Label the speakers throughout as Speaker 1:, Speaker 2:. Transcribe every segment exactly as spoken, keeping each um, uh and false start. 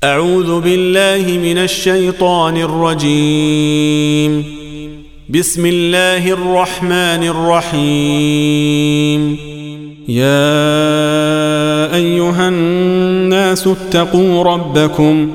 Speaker 1: أعوذ بالله من الشيطان الرجيم. بسم الله الرحمن الرحيم. يا أيها الناس اتقوا ربكم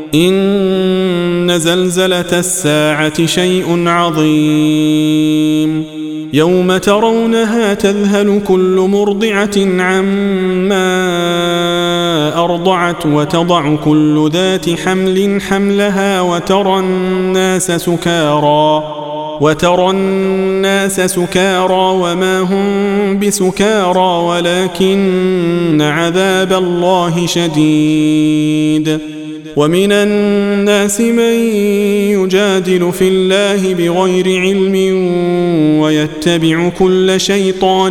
Speaker 1: إن زلزلة الساعة شيء عظيم يوم ترونها تذهل كل مرضعة عما أرضعت وتضع كل ذات حمل حملها وترى الناس سكارى وترى الناس سكارى وما هم بسكارى ولكن عذاب الله شديد. ومن الناس من يجادل في الله بغير علم ويتبع كل شيطان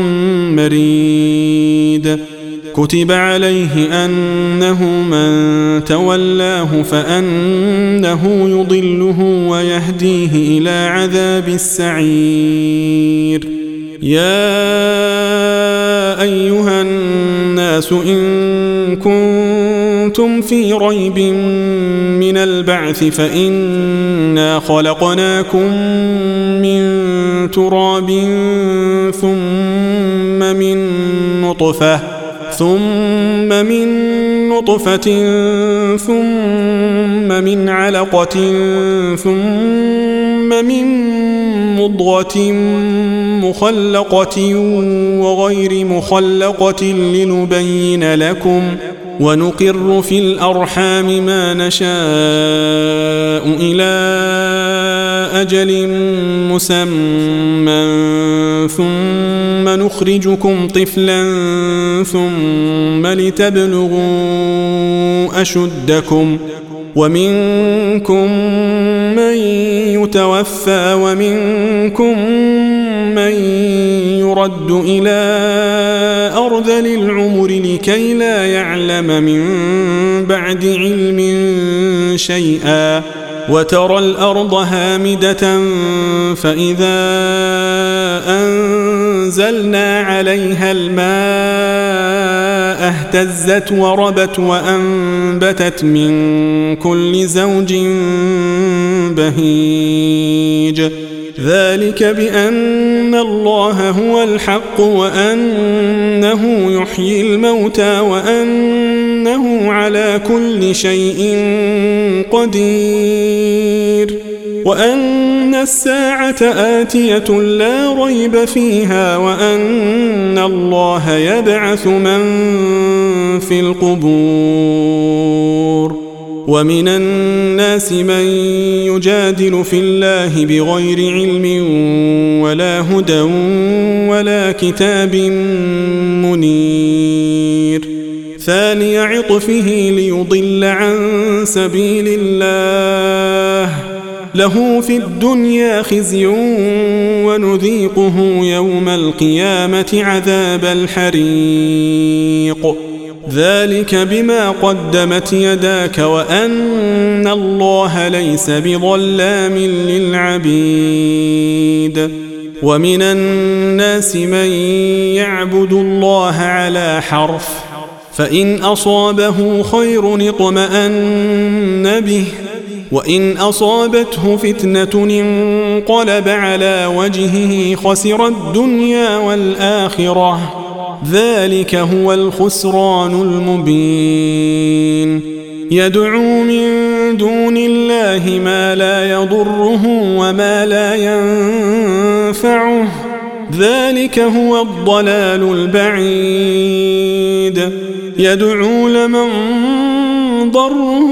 Speaker 1: مريد. كتب عليه أنه من تولاه فأنه يضله ويهديه إلى عذاب السعير. يا أيها الناس إن كنتم في ريب من البعث فإنا خلقناكم من تراب ثم من نطفة ثم من نطفة ثم من علقة ثم من مضغة مخلقة وغير مخلقة لنبين لكم ونقر في الأرحام ما نشاء إلى أجل مسمى ثم نخرجكم طفلا ثم لتبلغوا أشدكم ومنكم من يتوفى ومنكم من يرد إلى أرذل العمر لكي لا يعلم من بعد علم شيئا. وترى الأرض هامدة فإذا أنزلنا عليها الماء اهتزت وربت وأنبتت من كل زوج بهيج. ذلك بأن الله هو الحق وأنه يحيي الموتى وأنه على كل شيء قدير وأن الساعة آتية لا ريب فيها وأن الله يبعث من في القبور. ومن الناس من يجادل في الله بغير علم ولا هدى ولا كتاب منير. ثاني عطفه ليضل عن سبيل الله له في الدنيا خزي ونذيقه يوم القيامة عذاب الحريق. ذلك بما قدمت يداك وأن الله ليس بظلام للعبيد. ومن الناس من يعبد الله على حرف فإن أصابه خير اطمأن به وإن أصابته فتنة انقلب على وجهه خسر الدنيا والآخرة ذلك هو الخسران المبين. يدعو من دون الله ما لا يضره وما لا ينفعه ذلك هو الضلال البعيد. يدعو لمن ضره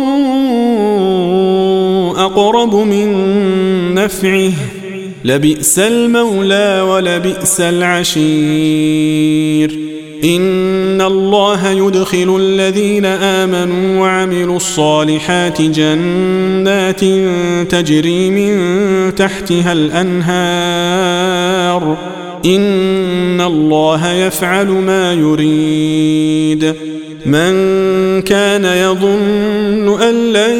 Speaker 1: أقرب من نفعه لبئس المولى ولبئس العشير. إن الله يدخل الذين آمنوا وعملوا الصالحات جنات تجري من تحتها الأنهار إن الله يفعل ما يريد. من كان يظن أن لن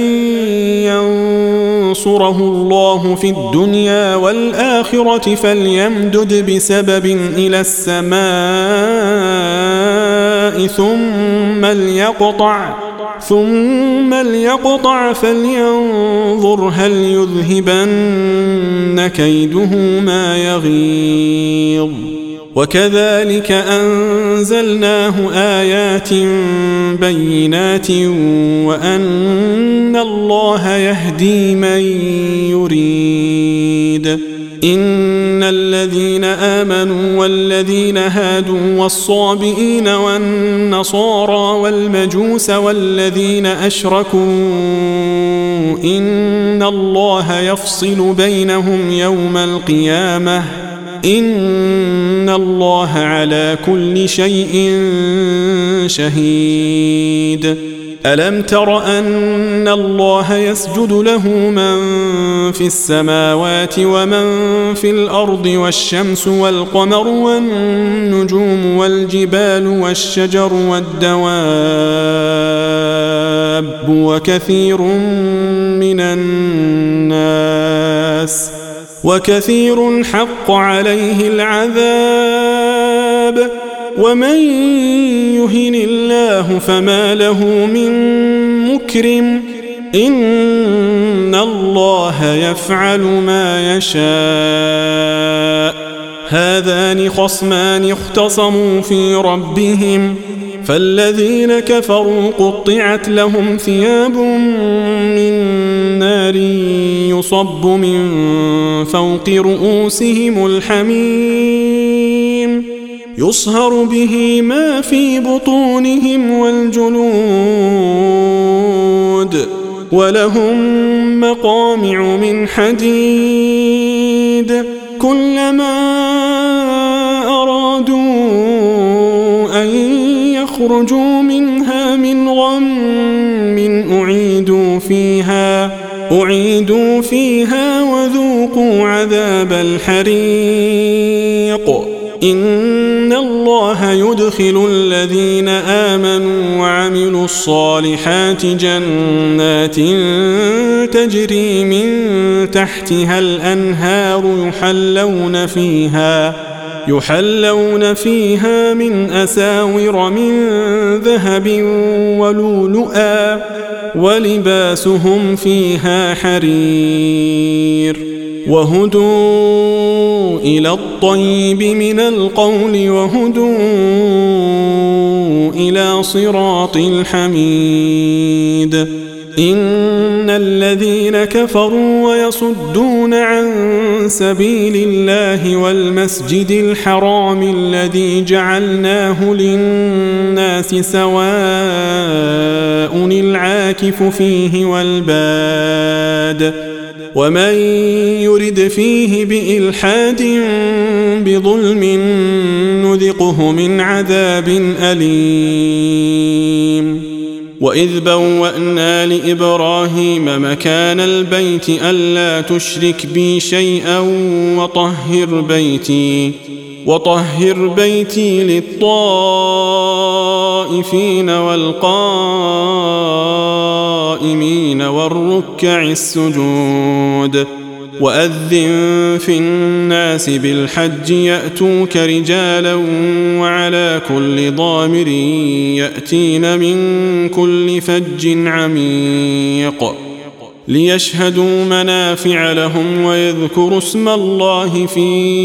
Speaker 1: ينصره الله في الدنيا والآخرة فليمدد بسبب إلى السماء ثم ليقطع ثم ليقطع فلينظر هل يذهبن كيده ما يغيظ وكذلك أنزلناه آيات بينات وأن الله يهدي من يريد إن الذين آمنوا والذين هادوا والصابئين والنصارى والمجوس والذين أشركوا إن الله يفصل بينهم يوم القيامة إن الله على كل شيء شهيد ألم تر أن الله يسجد له من في السماوات ومن في الأرض والشمس والقمر والنجوم والجبال والشجر والدواب وكثير من الناس وكثير حق عليه العذاب ومن يهن الله فما له من مكرم إن الله يفعل ما يشاء هذان خصمان اختصموا في ربهم فالذين كفروا قطعت لهم ثياب من نار يصب من فوق رؤوسهم الحميم يصهر به ما في بطونهم والجلود ولهم مقامع من حديد كلما أرادوا أن يخرجوا منها من غم أعيدوا فيها أعيدوا فيها وذوقوا عذاب الحريق إن الله يدخل الذين آمنوا وعملوا الصالحات جنات تجري من تحتها الأنهار يحلون فيها يحلون فيها من أساور من ذهب ولؤلؤا ولباسهم فيها حرير وهدوا إلى الطيب من القول وهدوا إلى صراط الحميد إن الذين كفروا ويصدون عن سبيل الله والمسجد الحرام الذي جعلناه للناس سواء العاكف فيه والباد ومن يرد فيه بإلحاد بظلم نذقه من عذاب أليم وإذ بوأنا لإبراهيم مكان البيت ألا تشرك بي شيئا وطهر بيتي وطهر بيتي للطائفين والقائمين والركع السجود وأذن في الناس بالحج يأتوك رجالا وعلى كل ضامر يأتين من كل فج عميق ليشهدوا منافع لهم ويذكروا اسم الله في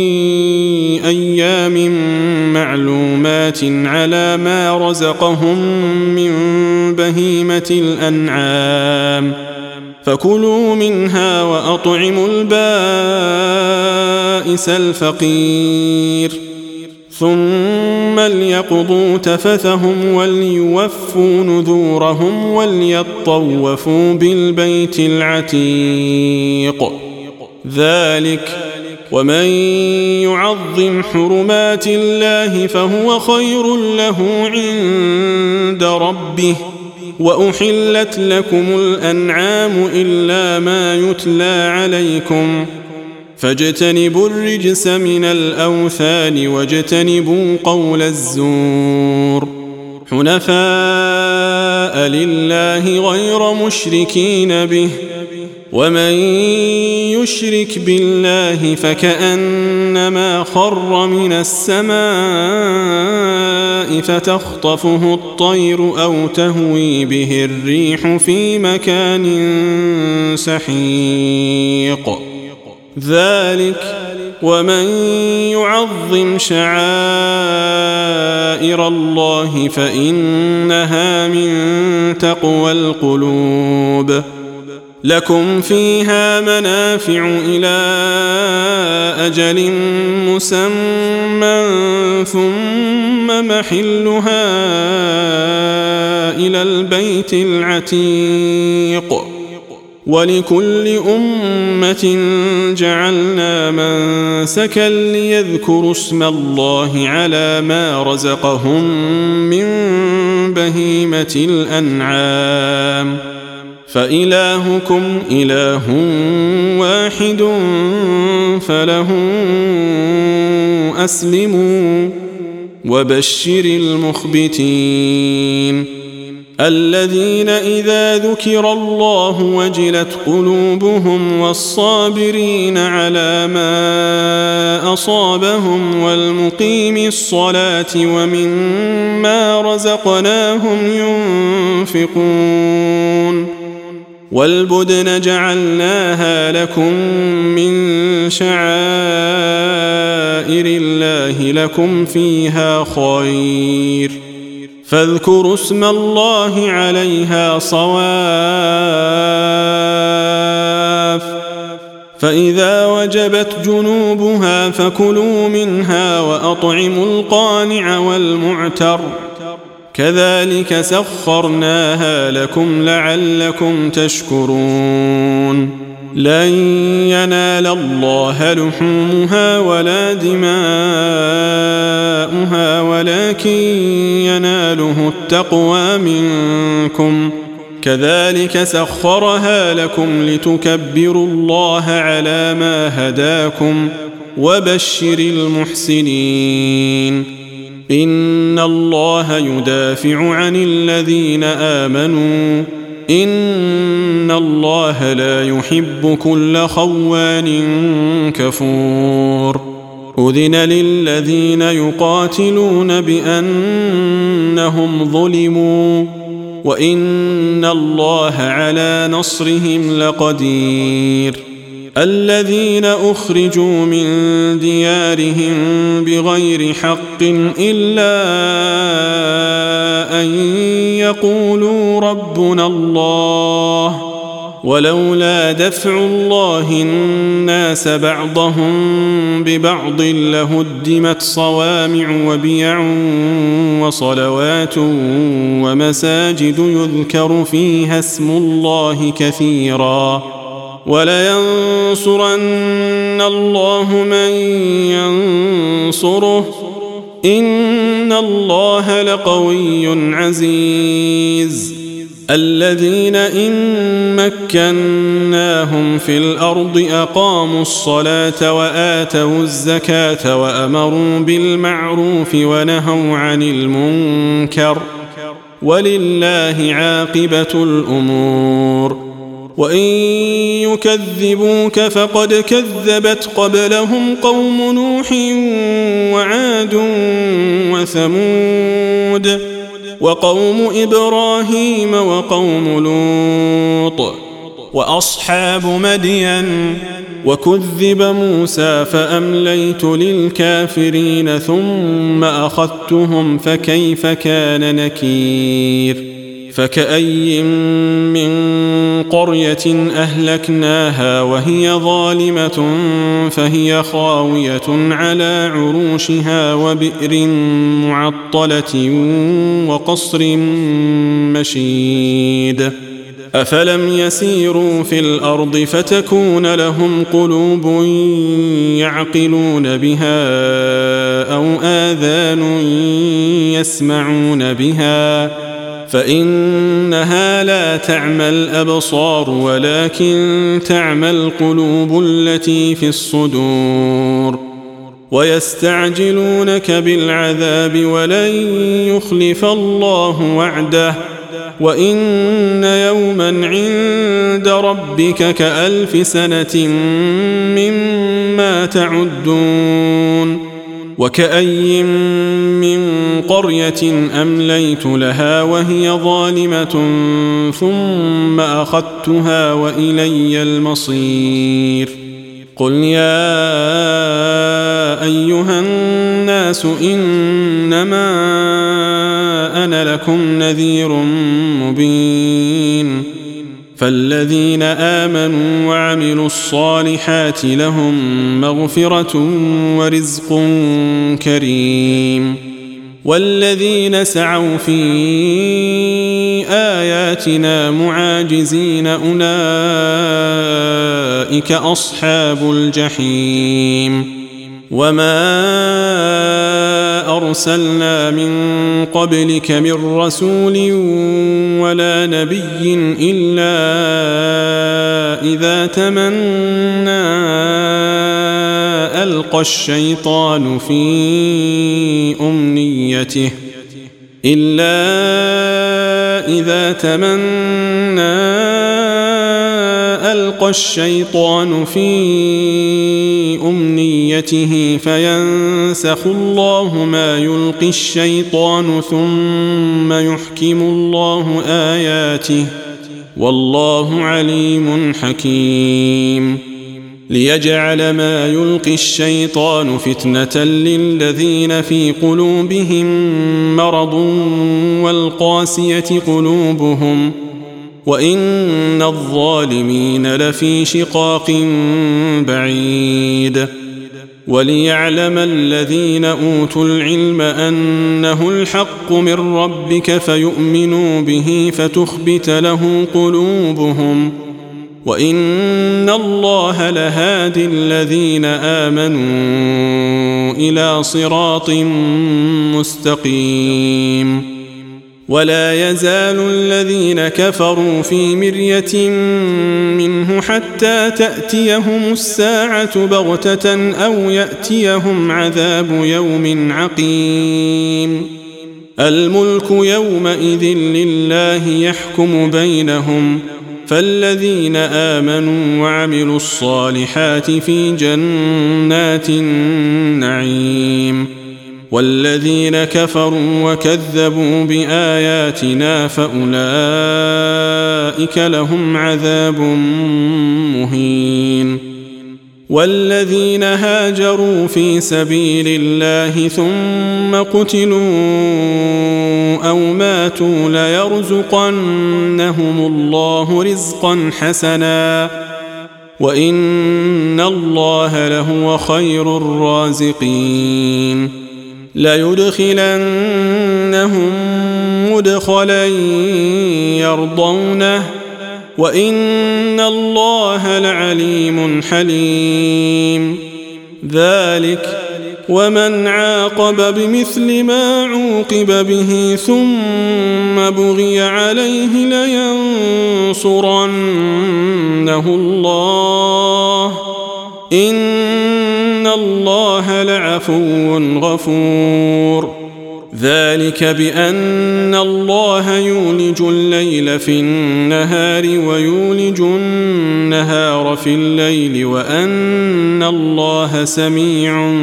Speaker 1: أيام معلومات على ما رزقهم من بهيمة الأنعام فكلوا منها وأطعموا البائس الفقير ثم ليقضوا تفثهم وليوفوا نذورهم وليطوفوا بالبيت العتيق ذلك ومن يعظم حرمات الله فهو خير له عند ربه وأحلت لكم الأنعام إلا ما يتلى عليكم فاجتنبوا الرجس من الأوثان واجتنبوا قول الزور حنفاء لله غير مشركين به ومن يشرك بالله فكأنما خر من السماء فتخطفه الطير أو تهوي به الريح في مكان سحيق ذلك ومن يعظم شعائر الله فإنها من تقوى القلوب لكم فيها منافع إلى أجل مسمى ثم محلها إلى البيت العتيق ولكل أمة جعلنا منسكا ليذكروا اسم الله على ما رزقهم من بهيمة الأنعام فإلهكم إله واحد فله أسلموا وبشر المخبتين الذين إذا ذكر الله وجلت قلوبهم والصابرين على ما أصابهم والمقيم الصلاة ومما رزقناهم ينفقون والبدن جعلناها لكم من شعائر الله لكم فيها خير فاذكروا اسم الله عليها صواف فإذا وجبت جنوبها فكلوا منها وأطعموا القانع والمعتر كذلك سخرناها لكم لعلكم تشكرون لن ينال الله لحومها ولا دماؤها ولكن يناله التقوى منكم كذلك سخرها لكم لتكبروا الله على ما هداكم وبشر المحسنين إن الله يدافع عن الذين آمنوا إن الله لا يحب كل خوان كفور أذن للذين يقاتلون بأنهم ظلموا وإن الله على نصرهم لقدير الذين أخرجوا من ديارهم بغير حق إلا أن يقولوا ربنا الله ولولا دفع الله الناس بعضهم ببعض لهدمت صوامع وبيع وصلوات ومساجد يذكر فيها اسم الله كثيرا ولينصرن الله من ينصره إن الله لقوي عزيز الذين إن مكناهم في الأرض أقاموا الصلاة وآتوا الزكاة وأمروا بالمعروف ونهوا عن المنكر ولله عاقبة الأمور وإن يكذبوك فقد كذبت قبلهم قوم نوح وعاد وثمود وقوم إبراهيم وقوم لوط وأصحاب مدين وكذب موسى فأمليت للكافرين ثم أخذتهم فكيف كان نكير فكأي من قرية أهلكناها وهي ظالمة فهي خاوية على عروشها وبئر معطلة وقصر مشيد أفلم يسيروا في الأرض فتكون لهم قلوب يعقلون بها أو آذان يسمعون بها فإنها لا تعمى الأبصار ولكن تعمى القلوب التي في الصدور ويستعجلونك بالعذاب ولن يخلف الله وعده وإن يوما عند عند ربك كألف سنة مما تعدون وكأي من قرية أمليت لها وهي ظالمة ثم أخذتها وإلي المصير قل يا أيها الناس إنما أنا لكم نذير مبين فالذين آمنوا وعملوا الصالحات لهم مغفرة ورزق كريم والذين سعوا في آياتنا معاجزين أولئك أصحاب الجحيم وما أرسلنا من قبلك من رسول ولا نبي إلا إذا تمنى ألقى الشيطان في أمنيته إلا إذا تمنى ألقى الشيطان في أمنيته فينسخ الله ما يلقي الشيطان ثم يحكم الله آياته والله عليم حكيم ليجعل ما يلقي الشيطان فتنة للذين في قلوبهم مرض والقاسية قلوبهم وإن الظالمين لفي شقاق بعيد وليعلم الذين أوتوا العلم أنه الحق من ربك فيؤمنوا به فتخبت له قلوبهم وإن الله لهادي الذين آمنوا إلى صراط مستقيم ولا يزال الذين كفروا في مرية منه حتى تأتيهم الساعة بغتة أو يأتيهم عذاب يوم عقيم الملك يومئذ لله يحكم بينهم فالذين آمنوا وعملوا الصالحات في جنات النعيم والذين كفروا وكذبوا بآياتنا فأولئك لهم عذاب مهين والذين هاجروا في سبيل الله ثم قتلوا أو ماتوا ليرزقنهم الله رزقا حسنا وإن الله لهو خير الرازقين ليدخلنهم مدخلا يرضونه وإن الله لعليم حليم ذلك ومن عاقب بمثل ما عوقب به ثم بغي عليه لينصرنه الله إن الله لعفو غفور ذلك بأن الله يولج الليل في النهار ويولج النهار في الليل وأن الله سميع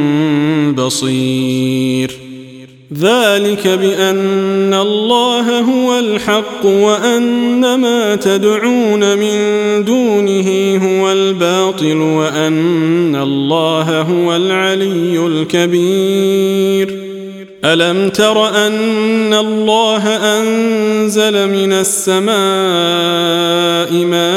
Speaker 1: بصير ذلك بأن الله هو الحق وأن ما تدعون من دونه هو الباطل وأن الله هو العلي الكبير ألم تر أن الله أنزل من السماء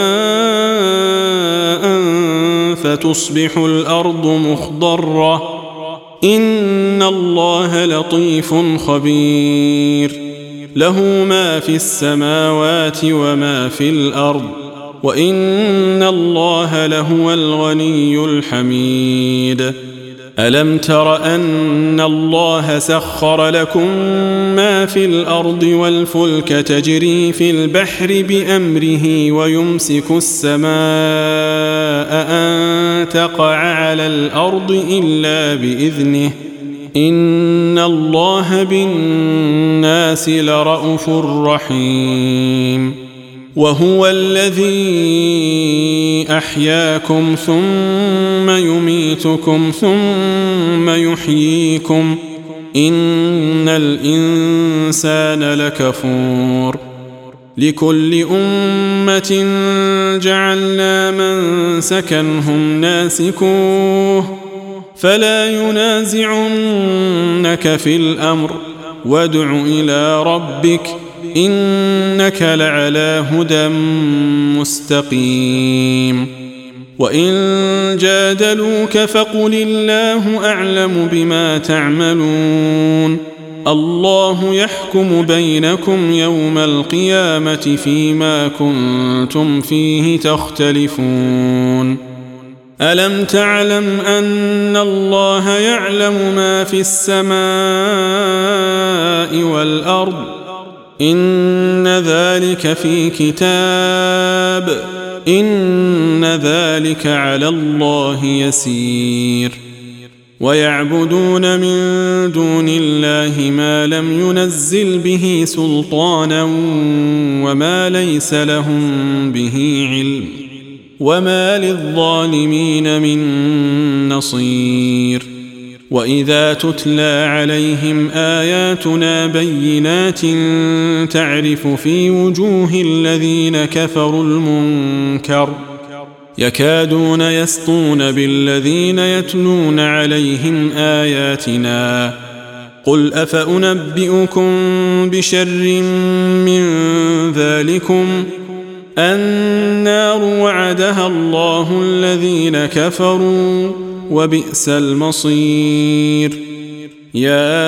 Speaker 1: ماء فتصبح الأرض مخضرة إن الله لطيف خبير له ما في السماوات وما في الأرض وإن الله لهو الغني الحميد ألم تر أن الله سخر لكم ما في الأرض والفلك تجري في البحر بأمره ويمسك السماء أن تقع على الأرض إلا بإذنه إن الله بالناس لرءوف رحيم وهو الذي أحياكم ثم يميتكم ثم يحييكم إن الإنسان لكفور لكل أمة جعلنا منسكا هم ناسكوه فلا ينازعنك في الأمر وادع إلى ربك إنك لعلى هدى مستقيم وإن جادلوك فقل الله أعلم بما تعملون الله يحكم بينكم يوم القيامة فيما كنتم فيه تختلفون ألم تعلم أن الله يعلم ما في السماء والأرض إن ذلك في كتاب إن ذلك على الله يسير ويعبدون من دون الله ما لم ينزل به سلطانا وما ليس لهم به علم وما للظالمين من نصير وإذا تتلى عليهم آياتنا بينات تعرف في وجوه الذين كفروا المنكر يكادون يسطون بالذين يتلون عليهم آياتنا قل أفأنبئكم بشر من ذلكم النار وعدها الله الذين كفروا وبئس المصير يا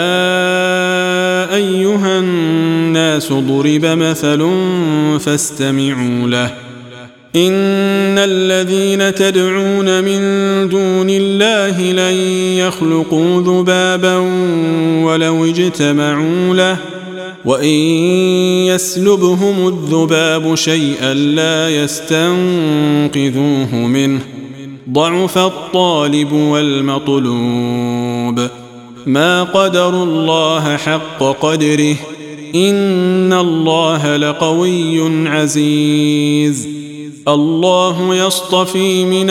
Speaker 1: أيها الناس ضرب مثل فاستمعوا له إن الذين تدعون من دون الله لن يخلقوا ذبابا ولو اجتمعوا له وإن يسلبهم الذباب شيئا لا يستنقذوه منه ضعف الطالب والمطلوب ما قدروا الله حق قدره إن الله لقوي عزيز الله يصطفي من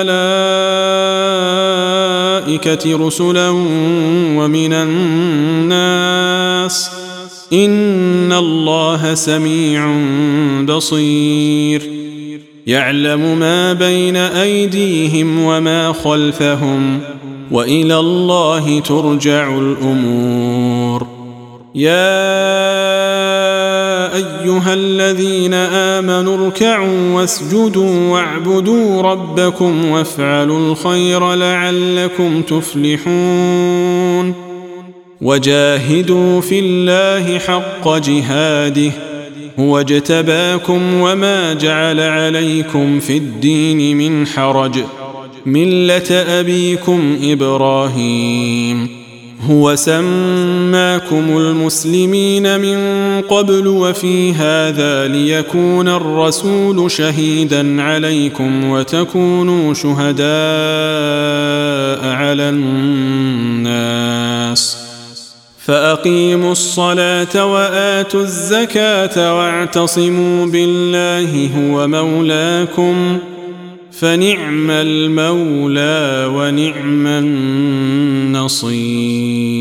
Speaker 1: الملائكة رسلا ومن الناس إن الله سميع بصير يعلم ما بين أيديهم وما خلفهم وإلى الله ترجع الأمور يا أيها الذين آمنوا اركعوا واسجدوا واعبدوا ربكم وافعلوا الخير لعلكم تفلحون وجاهدوا في الله حق جهاده هو اجتباكم وما جعل عليكم في الدين من حرج ملة أبيكم إبراهيم هو سماكم المسلمين من قبل وفي هذا ليكون الرسول شهيدا عليكم وتكونوا شهداء على الناس فأقيموا الصلاة وآتوا الزكاة واعتصموا بالله هو مولاكم فنعم المولى ونعم النصير.